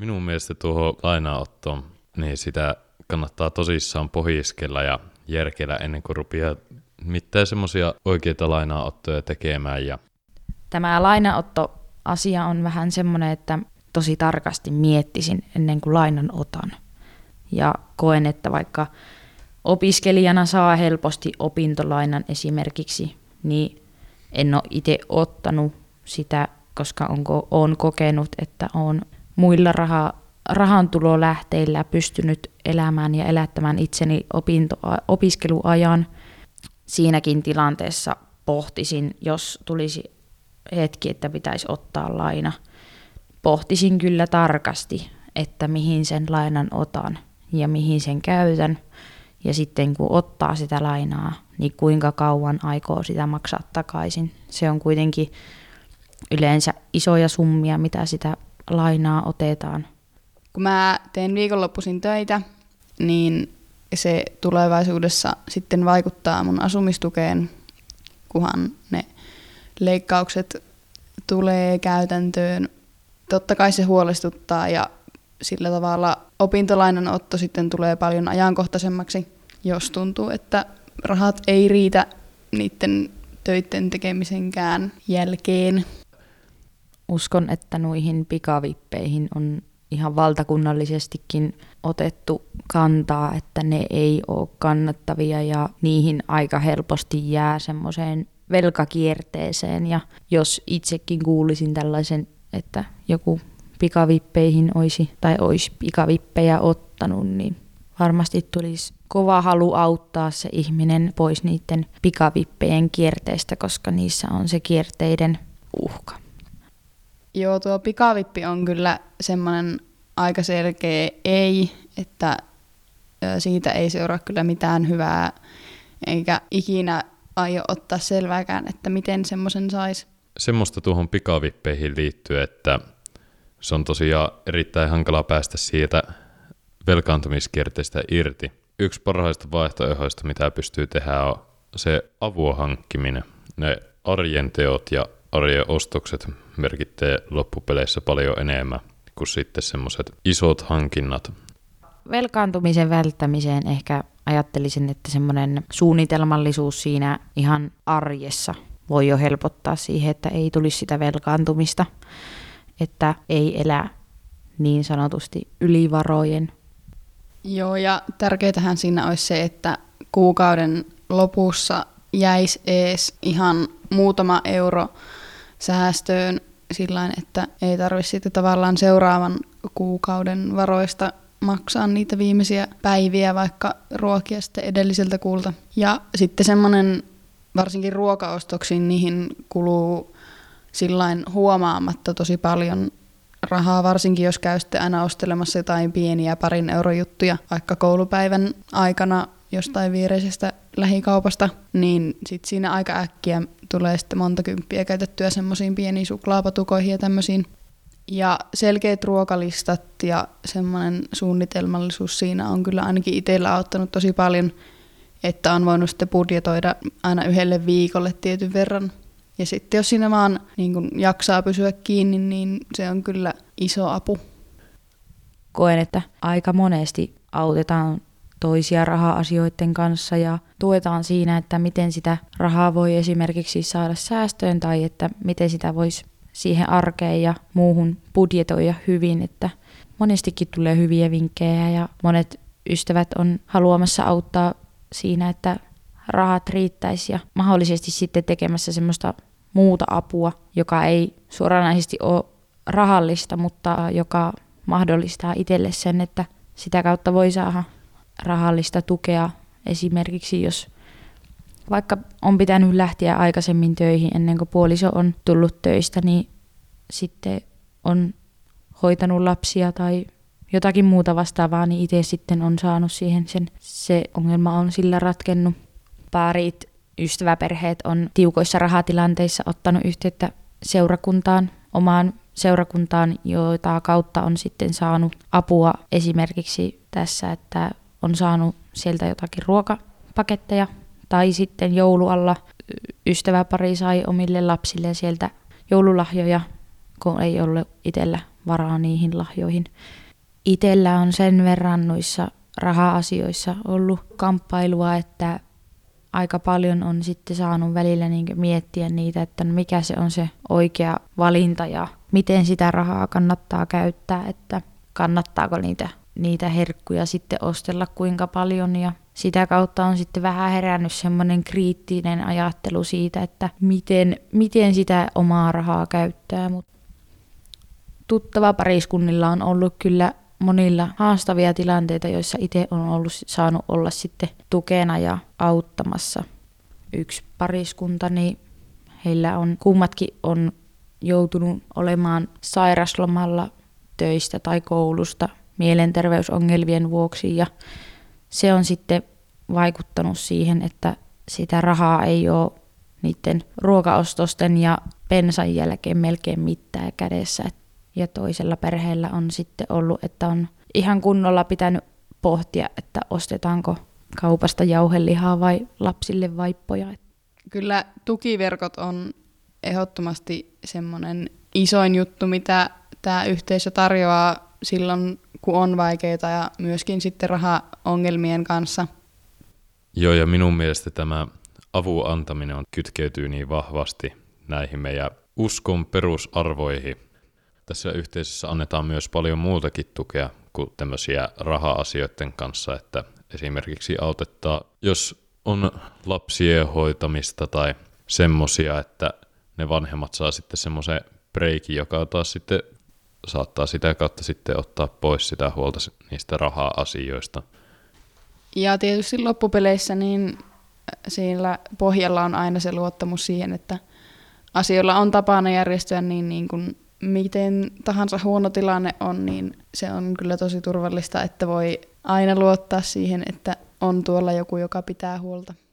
Minun mielestä tuohon lainaanottoon, niin sitä kannattaa tosissaan pohdiskella ja järkeillä ennen kuin rupeaa mitään semmoisia oikeita lainaanottoja tekemään. Tämä lainaanottoasia on vähän semmoinen, että tosi tarkasti miettisin ennen kuin lainan otan. Ja koen, että vaikka opiskelijana saa helposti opintolainan esimerkiksi, niin en ole itse ottanut sitä, koska olen kokenut, että olen muilla rahantulolähteillä pystynyt elämään ja elättämään itseni opiskeluajan. Siinäkin tilanteessa pohtisin, jos tulisi hetki, että pitäisi ottaa laina. Pohtisin kyllä tarkasti, että mihin sen lainan otan ja mihin sen käytän. Ja sitten kun ottaa sitä lainaa, niin kuinka kauan aikoo sitä maksaa takaisin. Se on kuitenkin yleensä isoja summia, mitä sitä lainaa otetaan. Kun mä teen viikonloppuisin töitä, niin se tulevaisuudessa sitten vaikuttaa mun asumistukeen, kunhan ne leikkaukset tulee käytäntöön. Totta kai se huolestuttaa ja sillä tavalla opintolainan otto sitten tulee paljon ajankohtaisemmaksi, jos tuntuu, että rahat ei riitä niiden töiden tekemisenkään jälkeen. Uskon, että noihin pikavippeihin on ihan valtakunnallisestikin otettu kantaa, että ne ei ole kannattavia ja niihin aika helposti jää semmoiseen velkakierteeseen. Ja jos itsekin kuulisin tällaisen, että joku pikavippeihin olisi pikavippejä ottanut, niin varmasti tulisi kova halu auttaa se ihminen pois niiden pikavippejien kierteestä, koska niissä on se kierteiden uhka. Joo, tuo pikavippi on kyllä semmoinen aika selkeä ei, että siitä ei seuraa kyllä mitään hyvää, eikä ikinä aio ottaa selvääkään, että miten semmoisen saisi. Semmoista tuohon pikavippeihin liittyy, että se on tosiaan erittäin hankala päästä siitä velkaantumiskierteestä irti. Yksi parhaista vaihtoehdoista, mitä pystyy tehdä, on se avun hankkiminen. Ne arjen teot ja arjen ostokset merkittää loppupeleissä paljon enemmän kuin sitten semmoiset isot hankinnat. Velkaantumisen välttämiseen ehkä ajattelisin, että semmoinen suunnitelmallisuus siinä ihan arjessa voi jo helpottaa siihen, että ei tulisi sitä velkaantumista, että ei elä niin sanotusti ylivarojen. Joo, ja tärkeintähän siinä olisi se, että kuukauden lopussa jäisi ees ihan muutama euro säästöön sillain, että ei tarvitse sitten tavallaan seuraavan kuukauden varoista maksaa niitä viimeisiä päiviä vaikka ruokia sitten edelliseltä kuulta. Ja sitten semmoinen varsinkin ruokaostoksiin, niihin kuluu sillain huomaamatta tosi paljon rahaa, varsinkin jos käy sitten aina ostelemassa jotain pieniä 2 euron juttuja, vaikka koulupäivän aikana jostain viereisestä lähikaupasta, niin sitten siinä aika äkkiä tulee sitten monta kymppiä käytettyä semmoisiin pieniin suklaapatukoihin ja tämmöisiin. Ja selkeät ruokalistat ja semmoinen suunnitelmallisuus siinä on kyllä ainakin itsellä auttanut tosi paljon, että on voinut sitten budjetoida aina yhdelle viikolle tietyn verran. Ja sitten jos siinä vaan niin kun jaksaa pysyä kiinni, niin se on kyllä iso apu. Koen, että aika monesti autetaan toisia raha-asioiden kanssa ja tuetaan siinä, että miten sitä rahaa voi esimerkiksi saada säästöön tai että miten sitä voisi siihen arkeen ja muuhun budjetoida hyvin. Että monestikin tulee hyviä vinkkejä ja monet ystävät on haluamassa auttaa siinä, että rahat riittäisi ja mahdollisesti sitten tekemässä semmoista muuta apua, joka ei suoranaisesti ole rahallista, mutta joka mahdollistaa itselle sen, että sitä kautta voi saada rahallista tukea. Esimerkiksi jos vaikka on pitänyt lähteä aikaisemmin töihin ennen kuin puoliso on tullut töistä, niin sitten on hoitanut lapsia tai jotakin muuta vastaavaa, niin itse sitten on saanut siihen se ongelma on sillä ratkennut. Parit, ystäväperheet on tiukoissa rahatilanteissa ottanut yhteyttä omaan seurakuntaan, jota kautta on sitten saanut apua esimerkiksi tässä, että on saanut sieltä jotakin ruokapaketteja tai sitten joulualla ystäväpari sai omille lapsille sieltä joululahjoja, kun ei ollut itsellä varaa niihin lahjoihin. Itellä on sen verran noissa raha-asioissa ollut kamppailua, että aika paljon on sitten saanut välillä miettiä niitä, että mikä se on se oikea valinta ja miten sitä rahaa kannattaa käyttää, että kannattaako niitä herkkuja sitten ostella kuinka paljon ja sitä kautta on sitten vähän herännyt semmoinen kriittinen ajattelu siitä, että miten sitä omaa rahaa käyttää. Mut tuttava pariskunnilla on ollut kyllä monilla haastavia tilanteita, joissa itse on saanut olla sitten tukena ja auttamassa. Yksi pariskunta, niin heillä on kummatkin on joutunut olemaan sairaslomalla töistä tai koulusta mielenterveysongelmien vuoksi ja se on sitten vaikuttanut siihen, että sitä rahaa ei ole niiden ruokaostosten ja bensan jälkeen melkein mitään kädessä. Ja toisella perheellä on sitten ollut, että on ihan kunnolla pitänyt pohtia, että ostetaanko kaupasta jauhelihaa vai lapsille vaippoja. Kyllä tukiverkot on ehdottomasti semmoinen isoin juttu, mitä tämä yhteisö tarjoaa silloin, kun on vaikeita ja myöskin sitten rahaongelmien kanssa. Joo, ja minun mielestä tämä avun antaminen kytkeytyy niin vahvasti näihin meidän uskon perusarvoihin. Tässä yhteisössä annetaan myös paljon muutakin tukea kuin tämmöisiä raha-asioiden kanssa, että esimerkiksi autetaan, jos on lapsien hoitamista tai semmosia, että ne vanhemmat saa sitten semmoisen breikin, joka taas sitten saattaa sitä kautta sitten ottaa pois sitä huolta niistä raha-asioista. Ja tietysti loppupeleissä niin siellä pohjalla on aina se luottamus siihen, että asioilla on tapana järjestyä niin kuin miten tahansa huono tilanne on, niin se on kyllä tosi turvallista, että voi aina luottaa siihen, että on tuolla joku, joka pitää huolta.